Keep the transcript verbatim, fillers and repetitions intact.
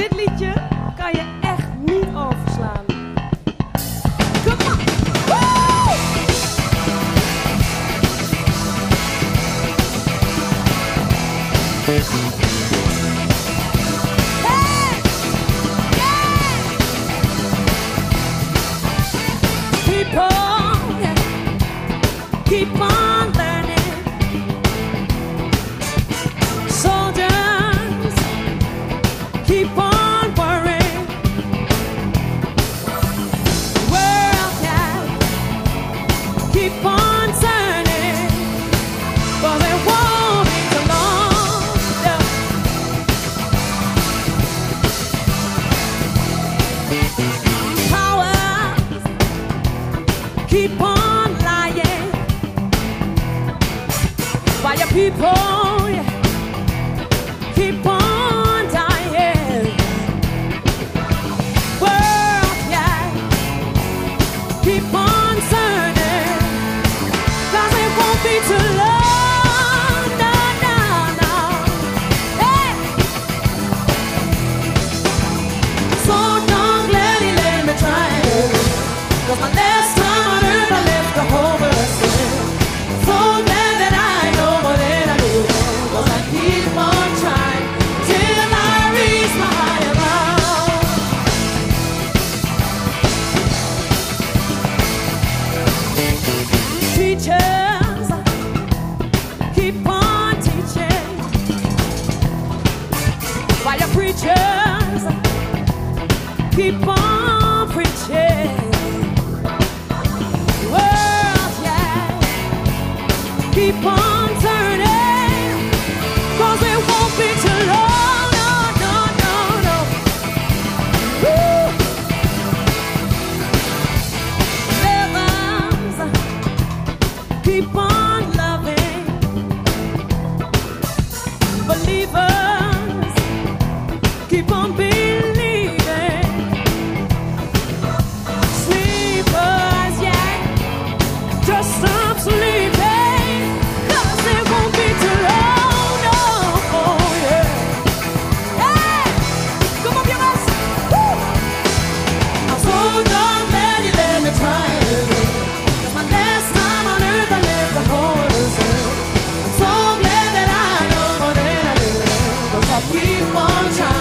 dit liedje kan je echt niet overslaan. Come on! Woo! Hey! Yeah! People, keep on learning. Soldiers, keep on worrying. World, yeah, keep on turning. But it won't be too long. Yeah. Powers, keep on lying. While your people, yeah, keep on dying. World, yeah, keep on turning. 'Cause it won't be too long. No, no, no. Hey! So don't let it let me try it. 'Cause my last time on earth I left the whole world still. So glad that I know more than I do. 'Cause I keep on trying till I reach my higher ground. Teachers, keep on teaching. While your preachers keep on preaching. World, yeah, keep on turning. 'Cause it won't be too long. No, no, no, no. Woo! Lovers, keep on loving. Believers, keep on believing. Sleepers, yeah, just stop sleeping. 'Cause it won't be too long, no, oh yeah. Hey, come on, viewers. Woo! I'm so done, let you let me try it. 'Cause my last time on earth I lived the whole world. I'm so glad that I know more than I do. 'Cause I keep on trying.